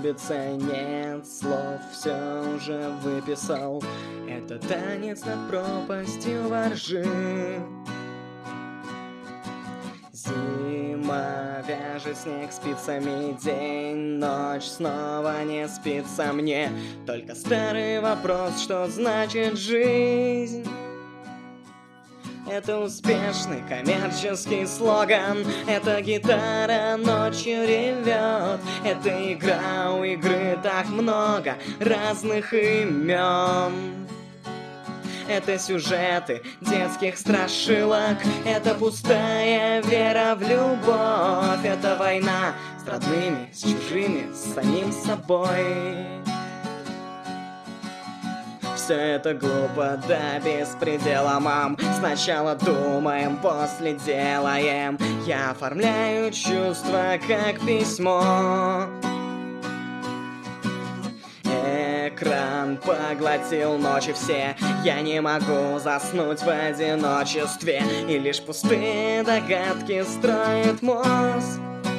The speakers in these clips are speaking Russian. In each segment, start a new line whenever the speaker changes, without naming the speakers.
влюбиться нет слов, все уже выписал. Это танец над пропастью воржи. Зима вяжет снег спицами, день, ночь, снова не спится мне. Только старый вопрос, что значит жизнь. Это успешный коммерческий слоган, это гитара ночью ревет, это игра, у игры так много разных имен. Это сюжеты детских страшилок, это пустая вера в любовь, это война с родными, с чужими, с самим собой. Все это глупо до беспредела, мам. Сначала думаем, после делаем. Я оформляю чувства как письмо. Экран поглотил ночи все. Я не могу заснуть в одиночестве, и лишь пустые догадки строит мозг.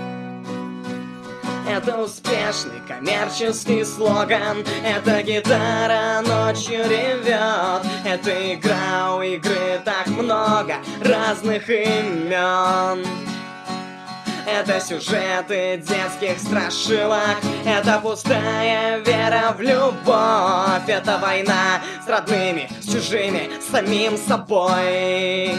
Это успешный коммерческий слоган, это гитара ночью ревет, это игра, у игры так много разных имен. Это сюжеты детских страшилок, это пустая вера в любовь, это война с родными, с чужими, с самим собой.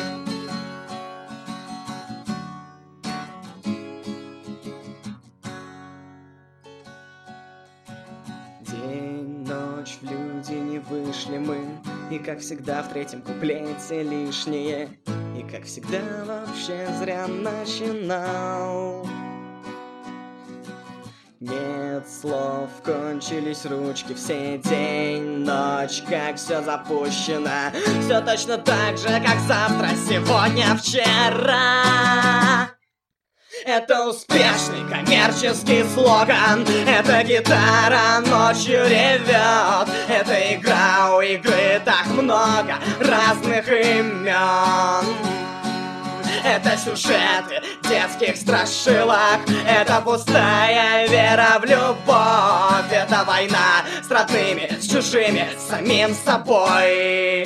День, ночь, в люди не вышли мы, и как всегда в третьем куплете лишнее, и как всегда вообще зря начинал. Нет слов, кончились ручки, все день, ночь, как все запущено. Все точно так же, как завтра, сегодня, вчера. Это успешный коммерческий слоган, это гитара ночью ревет, это игра, у игры так много разных имен. Это сюжеты детских страшилок, это пустая вера в любовь, это война с родными, с чужими, с самим собой.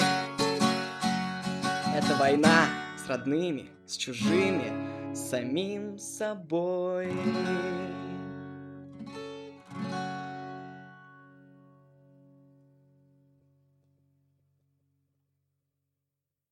Это война с родными, с чужими, с самим собой.